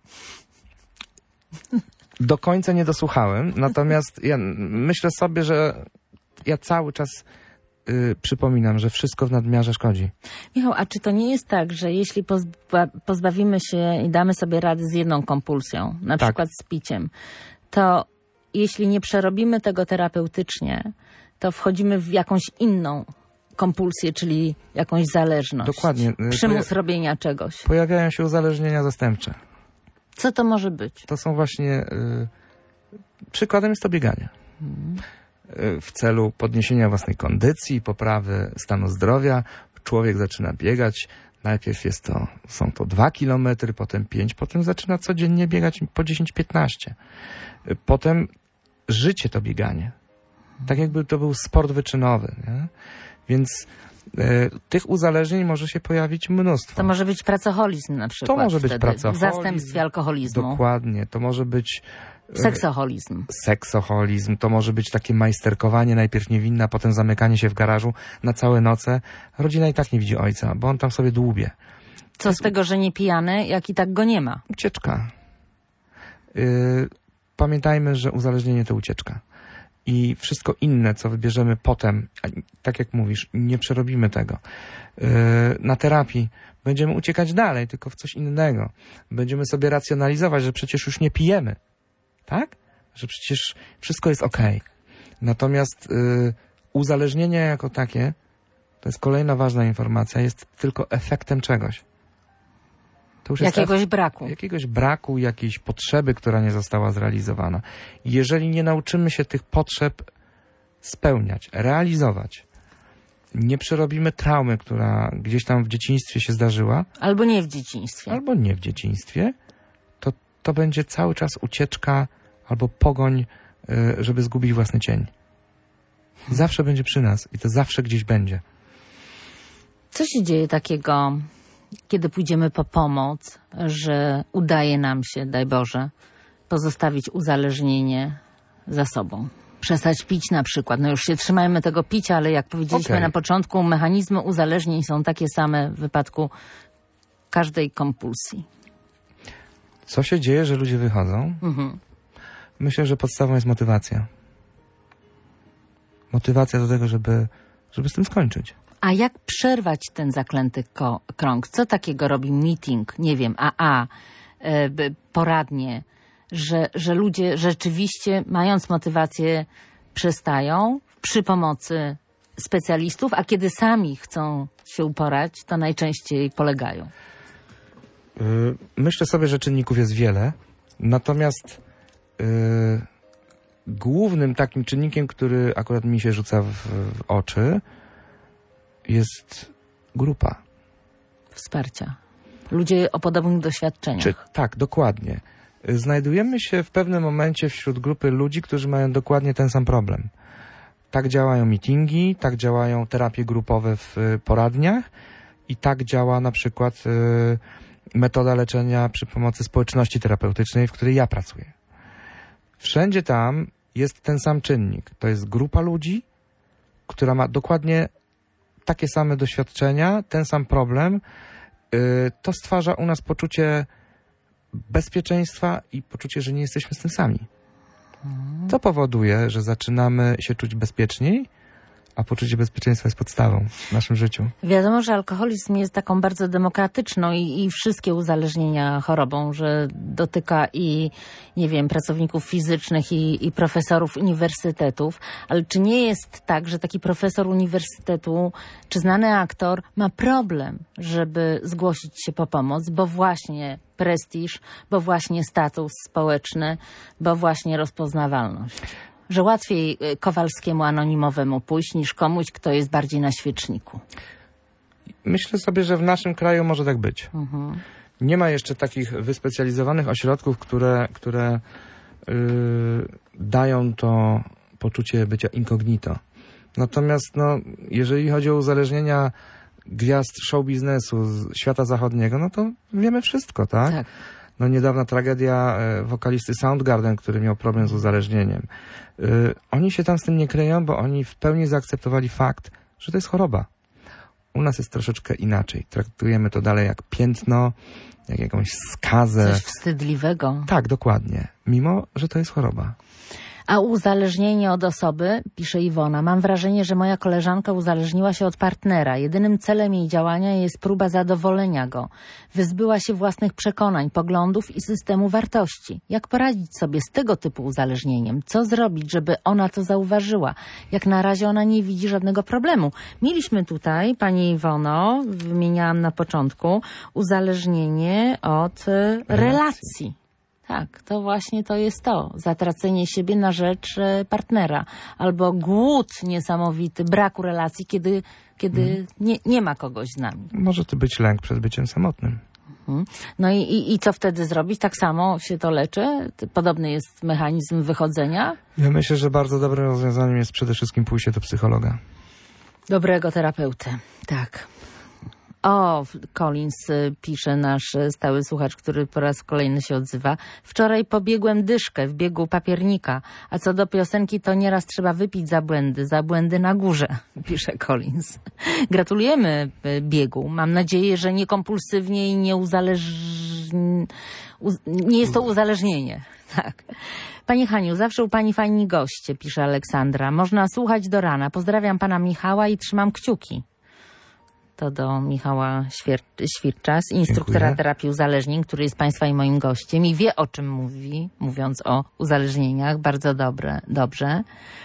Do końca nie dosłuchałem, natomiast ja myślę sobie, że ja cały czas y, przypominam, że wszystko w nadmiarze szkodzi. Michał, a czy to nie jest tak, że jeśli pozba pozbawimy się i damy sobie rady z jedną kompulsją, na tak. przykład z piciem, to jeśli nie przerobimy tego terapeutycznie, to wchodzimy w jakąś inną kompulsję, czyli jakąś zależność. Dokładnie. Przymus Poja robienia czegoś. Pojawiają się uzależnienia zastępcze. Co to może być? To są właśnie... Y, przykładem jest to bieganie. Hmm. Y, w celu podniesienia własnej kondycji, poprawy stanu zdrowia, człowiek zaczyna biegać. Najpierw jest to, są to dwa kilometry, potem pięć, potem zaczyna codziennie biegać po dziesięć piętnaście. Y, potem życie to bieganie. Tak jakby to był sport wyczynowy, nie? Więc e, tych uzależnień może się pojawić mnóstwo. To może być pracoholizm na przykład. To może być wtedy, pracoholizm. W zastępstwie alkoholizmu. Dokładnie. To może być... E, seksoholizm. Seksoholizm. To może być takie majsterkowanie, najpierw niewinne, a potem zamykanie się w garażu na całe noce. Rodzina i tak nie widzi ojca, bo on tam sobie dłubie. Co z tego, że nie pijany, jak i tak go nie ma? Ucieczka. Yy, pamiętajmy, że uzależnienie to ucieczka. I wszystko inne, co wybierzemy potem, tak jak mówisz, nie przerobimy tego. Yy, na terapii będziemy uciekać dalej, tylko w coś innego. Będziemy sobie racjonalizować, że przecież już nie pijemy. Tak? Że przecież wszystko jest okej. Natomiast yy, uzależnienie jako takie, to jest kolejna ważna informacja, jest tylko efektem czegoś. To już jakiegoś jest braku. Jakiegoś braku, jakiejś potrzeby, która nie została zrealizowana. Jeżeli nie nauczymy się tych potrzeb spełniać, realizować, nie przerobimy traumy, która gdzieś tam w dzieciństwie się zdarzyła. Albo nie w dzieciństwie. Albo nie w dzieciństwie. To, to będzie cały czas ucieczka albo pogoń, żeby zgubić własny cień. Zawsze będzie przy nas i to zawsze gdzieś będzie. Co się dzieje takiego, kiedy pójdziemy po pomoc, że udaje nam się, daj Boże, pozostawić uzależnienie za sobą? Przestać pić na przykład. No już się trzymajmy tego picia, ale jak powiedzieliśmy okay. na początku, mechanizmy uzależnień są takie same w wypadku każdej kompulsji. Co się dzieje, że ludzie wychodzą? Mhm. Myślę, że podstawą jest motywacja. Motywacja do tego, żeby, żeby z tym skończyć. A jak przerwać ten zaklęty ko- krąg? Co takiego robi meeting, nie wiem, A A, y, poradnie, że, że ludzie rzeczywiście, mając motywację, przestają przy pomocy specjalistów, a kiedy sami chcą się uporać, to najczęściej polegają? Yy, myślę sobie, że czynników jest wiele, natomiast yy, głównym takim czynnikiem, który akurat mi się rzuca w, w oczy, jest grupa. Wsparcia. Ludzie o podobnych doświadczeniach. Czy, tak, dokładnie. Znajdujemy się w pewnym momencie wśród grupy ludzi, którzy mają dokładnie ten sam problem. Tak działają meetingi, tak działają terapie grupowe w poradniach i tak działa na przykład y, metoda leczenia przy pomocy społeczności terapeutycznej, w której ja pracuję. Wszędzie tam jest ten sam czynnik. To jest grupa ludzi, która ma dokładnie takie same doświadczenia, ten sam problem. Y, to stwarza u nas poczucie bezpieczeństwa i poczucie, że nie jesteśmy z tym sami. To powoduje, że zaczynamy się czuć bezpieczniej, a poczucie bezpieczeństwa jest podstawą w naszym życiu. Wiadomo, że alkoholizm jest taką bardzo demokratyczną i, i wszystkie uzależnienia chorobą, że dotyka i, nie wiem, pracowników fizycznych i, i profesorów uniwersytetów, ale czy nie jest tak, że taki profesor uniwersytetu czy znany aktor ma problem, żeby zgłosić się po pomoc, bo właśnie prestiż, bo właśnie status społeczny, bo właśnie rozpoznawalność? Że łatwiej Kowalskiemu anonimowemu pójść niż komuś, kto jest bardziej na świeczniku. Myślę sobie, że w naszym kraju może tak być. Mhm. Nie ma jeszcze takich wyspecjalizowanych ośrodków, które, które yy, dają to poczucie bycia incognito. Natomiast no, jeżeli chodzi o uzależnienia gwiazd show biznesu z świata zachodniego, no to wiemy wszystko, tak? Tak. No niedawna tragedia e, wokalisty Soundgarden, który miał problem z uzależnieniem. E, oni się tam z tym nie kryją, bo oni w pełni zaakceptowali fakt, że to jest choroba. U nas jest troszeczkę inaczej. Traktujemy to dalej jak piętno, jak jakąś skazę. Coś wstydliwego. Tak, dokładnie. Mimo, że to jest choroba. A uzależnienie od osoby, pisze Iwona, mam wrażenie, że moja koleżanka uzależniła się od partnera. Jedynym celem jej działania jest próba zadowolenia go. Wyzbyła się własnych przekonań, poglądów i systemu wartości. Jak poradzić sobie z tego typu uzależnieniem? Co zrobić, żeby ona to zauważyła? Jak na razie ona nie widzi żadnego problemu. Mieliśmy tutaj, pani Iwono, wymieniałam na początku, uzależnienie od relacji. relacji. Tak, to właśnie to jest to. Zatracenie siebie na rzecz partnera. Albo głód niesamowity, braku relacji, kiedy, kiedy hmm. nie, nie ma kogoś z nami. Może to być lęk przed byciem samotnym. Hmm. No i, i, i co wtedy zrobić? Tak samo się to leczy? Podobny jest mechanizm wychodzenia? Ja myślę, że bardzo dobrym rozwiązaniem jest przede wszystkim pójście do psychologa. Dobrego terapeuty, tak. O, Collins, pisze nasz stały słuchacz, który po raz kolejny się odzywa. Wczoraj pobiegłem dyszkę w biegu papiernika, a co do piosenki, to nieraz trzeba wypić za błędy, za błędy na górze, pisze Collins. Gratulujemy biegu. Mam nadzieję, że nie kompulsywnie i nie uzależ... nie jest to uzależnienie. Tak. Pani Haniu, zawsze u pani fajni goście, pisze Aleksandra. Można słuchać do rana. Pozdrawiam pana Michała i trzymam kciuki. To do Michała Świer- Śwircza, instruktora Dziękuję. terapii uzależnień, który jest państwa i moim gościem i wie, o czym mówi, mówiąc o uzależnieniach. Bardzo dobre, dobrze.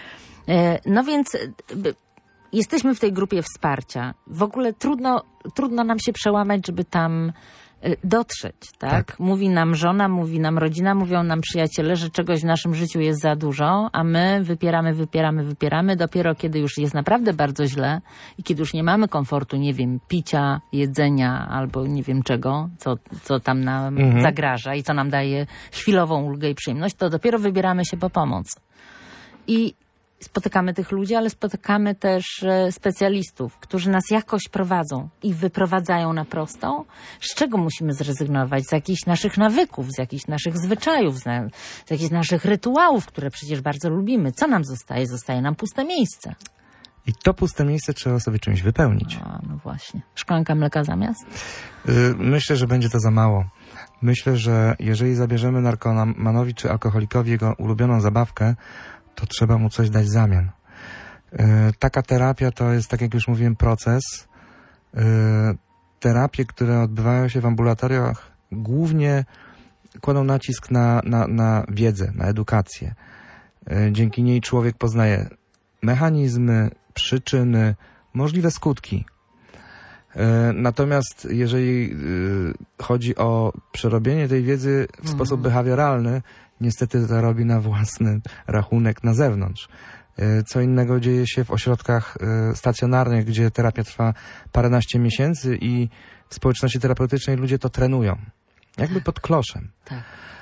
No więc jesteśmy w tej grupie wsparcia. W ogóle trudno, trudno nam się przełamać, żeby tam dotrzeć, tak? tak? Mówi nam żona, mówi nam rodzina, mówią nam przyjaciele, że czegoś w naszym życiu jest za dużo, a my wypieramy, wypieramy, wypieramy. Dopiero kiedy już jest naprawdę bardzo źle i kiedy już nie mamy komfortu, nie wiem, picia, jedzenia albo nie wiem czego, co, co tam nam mhm. zagraża i co nam daje chwilową ulgę i przyjemność, to dopiero wybieramy się po pomoc. I spotykamy tych ludzi, ale spotykamy też specjalistów, którzy nas jakoś prowadzą i wyprowadzają na prostą. Z czego musimy zrezygnować? Z jakichś naszych nawyków, z jakichś naszych zwyczajów, z, na, z jakichś naszych rytuałów, które przecież bardzo lubimy. Co nam zostaje? Zostaje nam puste miejsce. I to puste miejsce trzeba sobie czymś wypełnić. A, no właśnie. Szklanka mleka zamiast? Myślę, że będzie to za mało. Myślę, że jeżeli zabierzemy narkomanowi czy alkoholikowi jego ulubioną zabawkę, to trzeba mu coś dać w zamian. Yy, taka terapia to jest, tak jak już mówiłem, proces. Yy, terapie, które odbywają się w ambulatoriach, głównie kładą nacisk na, na, na wiedzę, na edukację. Yy, dzięki niej człowiek poznaje mechanizmy, przyczyny, możliwe skutki. Yy, natomiast jeżeli yy, chodzi o przerobienie tej wiedzy w mm. sposób behawioralny, niestety to robi na własny rachunek na zewnątrz. Co innego dzieje się w ośrodkach stacjonarnych, gdzie terapia trwa paręnaście miesięcy i w społeczności terapeutycznej ludzie to trenują. Jakby pod kloszem. Tak.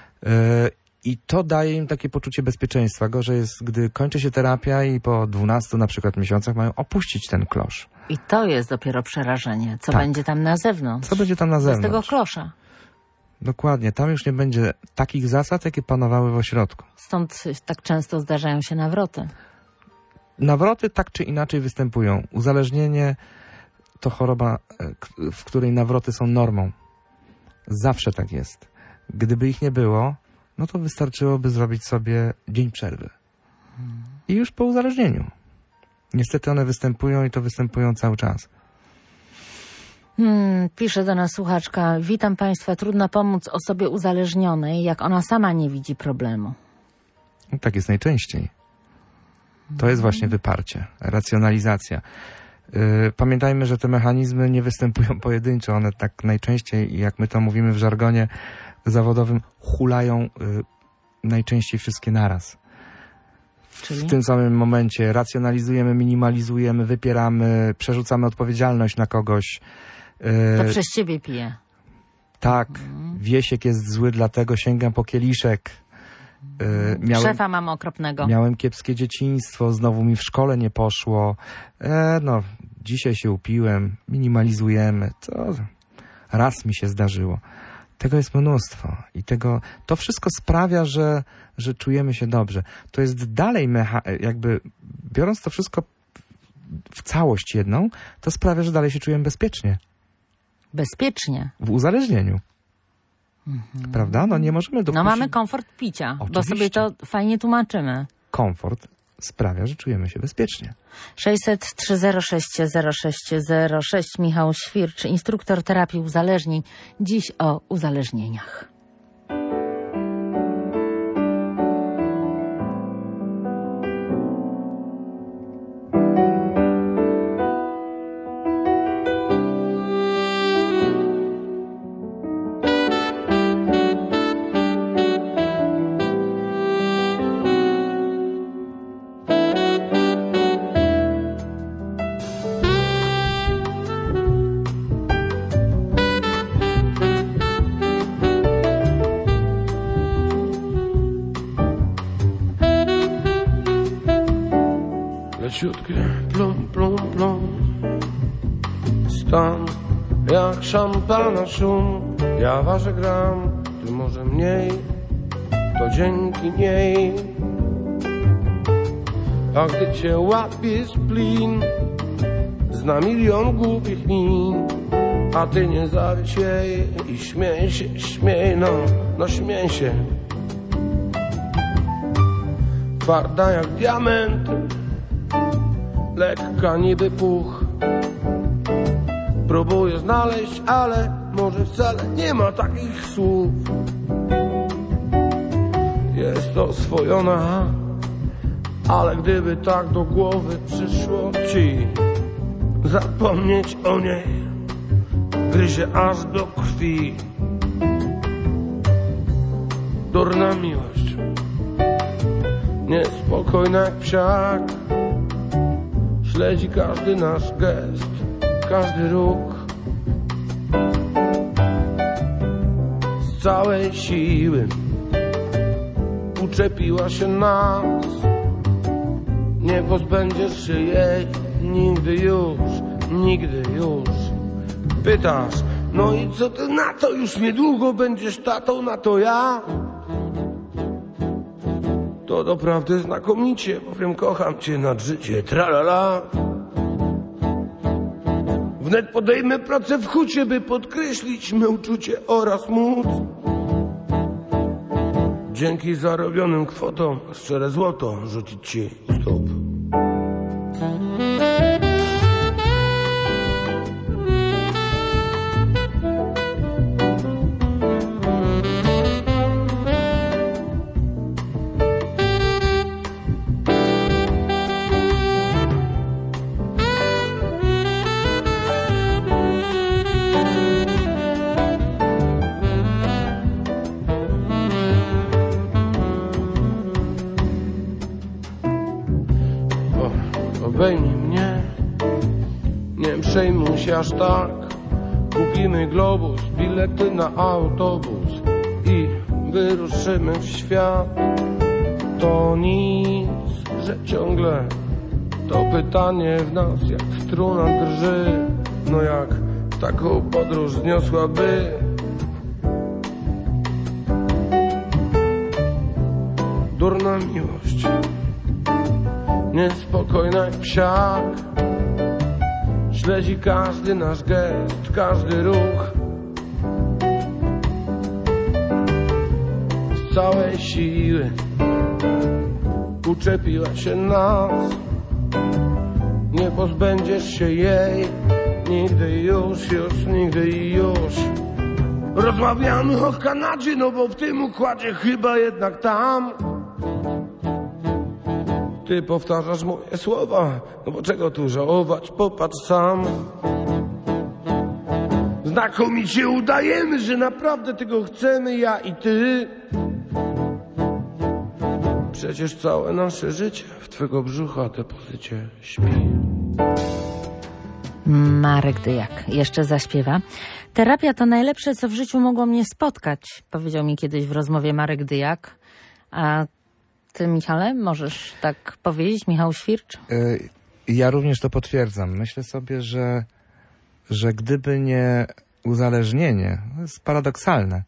I to daje im takie poczucie bezpieczeństwa. Gorzej jest, gdy kończy się terapia i po dwunastu na przykład miesiącach mają opuścić ten klosz. I to jest dopiero przerażenie. Co tak. będzie tam na zewnątrz? Co będzie tam na zewnątrz? Z tego klosza. Dokładnie. Tam już nie będzie takich zasad, jakie panowały w ośrodku. Stąd tak często zdarzają się nawroty. Nawroty tak czy inaczej występują. Uzależnienie to choroba, w której nawroty są normą. Zawsze tak jest. Gdyby ich nie było, no to wystarczyłoby zrobić sobie dzień przerwy. I już po uzależnieniu. Niestety one występują i to występują cały czas. Hmm, pisze do nas słuchaczka. Witam Państwa. Trudno pomóc osobie uzależnionej, jak ona sama nie widzi problemu. No, tak jest najczęściej. To jest właśnie wyparcie, racjonalizacja. Yy, pamiętajmy, że te mechanizmy nie występują pojedynczo. One tak najczęściej, jak my to mówimy w żargonie zawodowym, hulają yy, najczęściej wszystkie naraz. Czyli? W tym samym momencie racjonalizujemy, minimalizujemy, wypieramy, przerzucamy odpowiedzialność na kogoś. To przez ciebie piję. Tak. Mhm. Wiesiek jest zły, dlatego sięgam po kieliszek. Yy, miałem, Szefa mam okropnego. Miałem kiepskie dzieciństwo, znowu mi w szkole nie poszło. E, no, dzisiaj się upiłem, minimalizujemy. To raz mi się zdarzyło. Tego jest mnóstwo. I tego, to wszystko sprawia, że, że czujemy się dobrze. To jest dalej mecha- jakby biorąc to wszystko w całość jedną, to sprawia, że dalej się czujemy bezpiecznie. Bezpiecznie. W uzależnieniu. Mhm. Prawda? No nie możemy dopuścić... No mamy komfort picia, oczywiście, bo sobie to fajnie tłumaczymy. Komfort sprawia, że czujemy się bezpiecznie. sześćset trzy zero sześć zero sześć zero sześć Michał Śwircz, instruktor terapii uzależnień. Dziś o uzależnieniach. Leciutkie plum, plum, plum. Stan jak szampana szum. Ja ważę gram, ty może mniej. To dzięki niej. A gdy cię łapie splin, zna milion głupich min. A ty nie zawiedź jej i śmiej się, śmiej, no, no śmiej się. Twarda jak diament, lekka niby puch. Próbuję znaleźć, ale może wcale nie ma takich słów. Jest oswojona, Ale gdyby tak do głowy przyszło ci zapomnieć o niej, gryzie aż do krwi. Durna miłość, niespokojna jak psiak, śledzi każdy nasz gest, każdy ruch. Z całej siły uczepiła się nas, nie pozbędziesz się jej nigdy już, nigdy już. Pytasz, no i co ty na to? Już niedługo będziesz tatą, na to ja. To doprawdy znakomicie, powiem kocham cię nad życie, tralala. Wnet podejmę pracę w hucie, by podkreślić me uczucie oraz móc dzięki zarobionym kwotom szczere złoto rzucić ci u stóp. Obejmij mnie, nie przejmuj się aż tak. Kupimy globus, bilety na autobus i wyruszymy w świat. To nic, że ciągle to pytanie w nas jak struna drży. No jak taką podróż zniosłaby durna miłość, niespokojna jak psiak, śledzi każdy nasz gest, każdy ruch. Z całej siły uczepiła się nas, nie pozbędziesz się jej nigdy już, już, nigdy i już. Rozmawiamy o Kanadzie, no bo w tym układzie chyba jednak tam ty powtarzasz moje słowa, no bo czego tu żałować, popatrz sam. Znakomicie udajemy, że naprawdę tego chcemy, ja i ty. Przecież całe nasze życie w twego brzucha depozycie śpi. Marek Dyjak jeszcze zaśpiewa. Terapia to najlepsze, co w życiu mogło mnie spotkać, powiedział mi kiedyś w rozmowie Marek Dyjak. A ty, Michale, możesz tak powiedzieć? Michał Śwircz? Ja również to potwierdzam. Myślę sobie, że, że gdyby nie uzależnienie, to jest paradoksalne,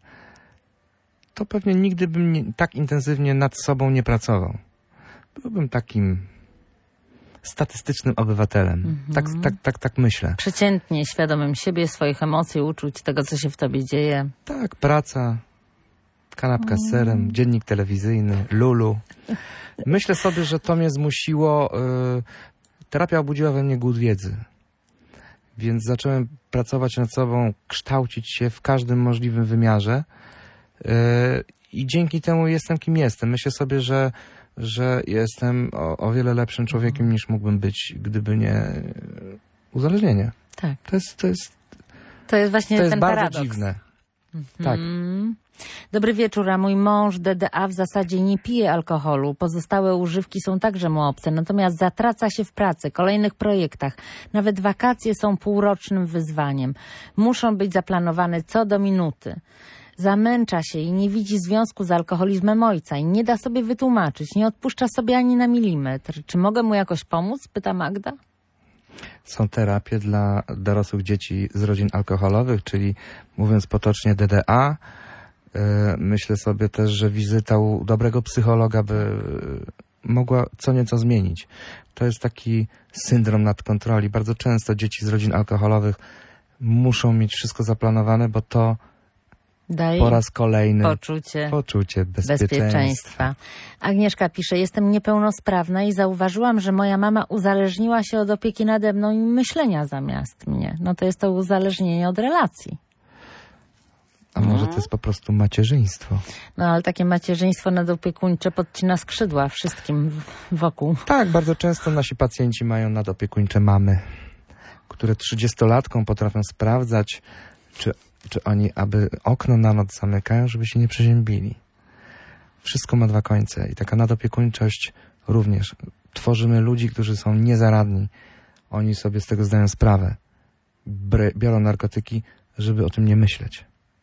to pewnie nigdy bym nie, tak intensywnie nad sobą nie pracował. Byłbym takim statystycznym obywatelem. Mm-hmm. Tak, tak, tak, tak myślę. Przeciętnie świadomym siebie, swoich emocji, uczuć, tego, co się w tobie dzieje. Tak, praca, kanapka z serem, dziennik telewizyjny, Lulu. Myślę sobie, że to mnie zmusiło... Yy, terapia obudziła we mnie głód wiedzy. Więc zacząłem pracować nad sobą, kształcić się w każdym możliwym wymiarze. Yy, I dzięki temu jestem, kim jestem. Myślę sobie, że, że jestem o, o wiele lepszym człowiekiem, niż mógłbym być, gdyby nie uzależnienie. Tak. To jest, to jest, to jest właśnie to jest ten bardzo paradoks. dziwne. Mhm. Tak. Dobry wieczór, a mój mąż D D A w zasadzie nie pije alkoholu. Pozostałe używki są także mu obce, natomiast zatraca się w pracy, kolejnych projektach. Nawet wakacje są półrocznym wyzwaniem. Muszą być zaplanowane co do minuty. Zamęcza się i nie widzi związku z alkoholizmem ojca i nie da sobie wytłumaczyć, nie odpuszcza sobie ani na milimetr. Czy mogę mu jakoś pomóc? Pyta Magda. Są terapie dla dorosłych dzieci z rodzin alkoholowych, czyli mówiąc potocznie D D A. Myślę sobie też, że wizyta u dobrego psychologa by mogła co nieco zmienić. To jest taki syndrom nadkontroli. Bardzo często dzieci z rodzin alkoholowych muszą mieć wszystko zaplanowane, bo to daje po raz kolejny poczucie, poczucie bezpieczeństwa. bezpieczeństwa. Agnieszka pisze, jestem niepełnosprawna i zauważyłam, że moja mama uzależniła się od opieki nade mną i myślenia zamiast mnie. No to jest to uzależnienie od relacji. A może to jest po prostu macierzyństwo? No ale takie macierzyństwo nadopiekuńcze podcina skrzydła wszystkim wokół. Tak, bardzo często nasi pacjenci mają nadopiekuńcze mamy, które trzydziestolatkom potrafią sprawdzać, czy, czy oni aby okno na noc zamykają, żeby się nie przeziębili. Wszystko ma dwa końce i taka nadopiekuńczość również. Tworzymy ludzi, którzy są niezaradni. Oni sobie z tego zdają sprawę. Bry, biorą narkotyki, żeby o tym nie myśleć.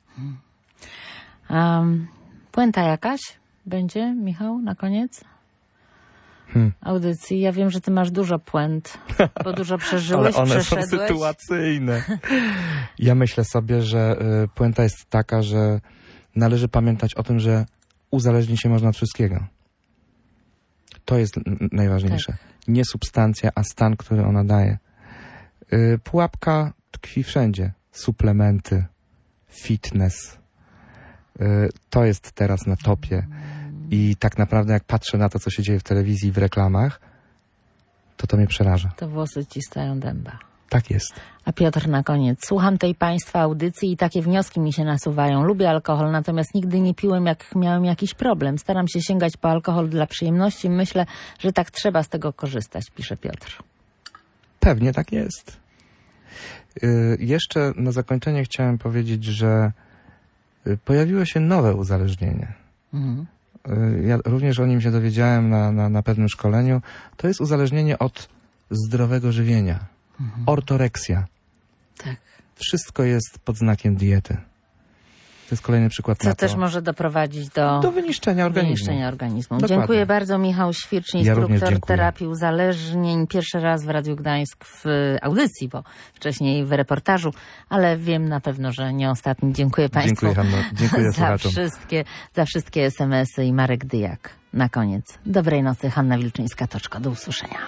Um, puenta jakaś będzie, Michał, na koniec Hmm. audycji? Ja wiem, że ty masz dużo puent, bo dużo przeżyłeś, Ale one przeszedłeś. są sytuacyjne. Ja myślę sobie, że y, puenta jest taka, że należy pamiętać o tym, że uzależnić się można od wszystkiego. To jest n- najważniejsze. Tak. Nie substancja, a stan, który ona daje. Y, pułapka tkwi wszędzie. Suplementy, fitness. Y, to jest teraz na topie. I tak naprawdę jak patrzę na to, co się dzieje w telewizji i w reklamach, to to mnie przeraża. To włosy ci stają dęba. Tak jest. A Piotr na koniec. Słucham tej państwa audycji i takie wnioski mi się nasuwają. Lubię alkohol, natomiast nigdy nie piłem, jak miałem jakiś problem. Staram się sięgać po alkohol dla przyjemności. Myślę, że tak trzeba z tego korzystać, pisze Piotr. Pewnie tak jest. Yy, jeszcze na zakończenie chciałem powiedzieć, że yy, pojawiło się nowe uzależnienie. Mhm. Yy, ja również o nim się dowiedziałem na, na, na pewnym szkoleniu. To jest uzależnienie od zdrowego żywienia. Mhm. Ortoreksja. Tak. Wszystko jest pod znakiem diety. To jest kolejny przykład Co na to. też może doprowadzić do, do wyniszczenia organizmu. Wyniszczenia organizmu. Dokładnie. Dziękuję bardzo. Michał Świercz, instruktor ja terapii uzależnień. Pierwszy raz w Radiu Gdańsk w audycji, bo wcześniej w reportażu, ale wiem na pewno, że nie ostatni. Dziękuję Państwu. Dziękuję, Hanno. Dziękuję za wszystkie, za wszystkie es em esy i Marek Dyjak. Na koniec. Dobrej nocy. Hanna Wilczyńska-Toczko. Do usłyszenia.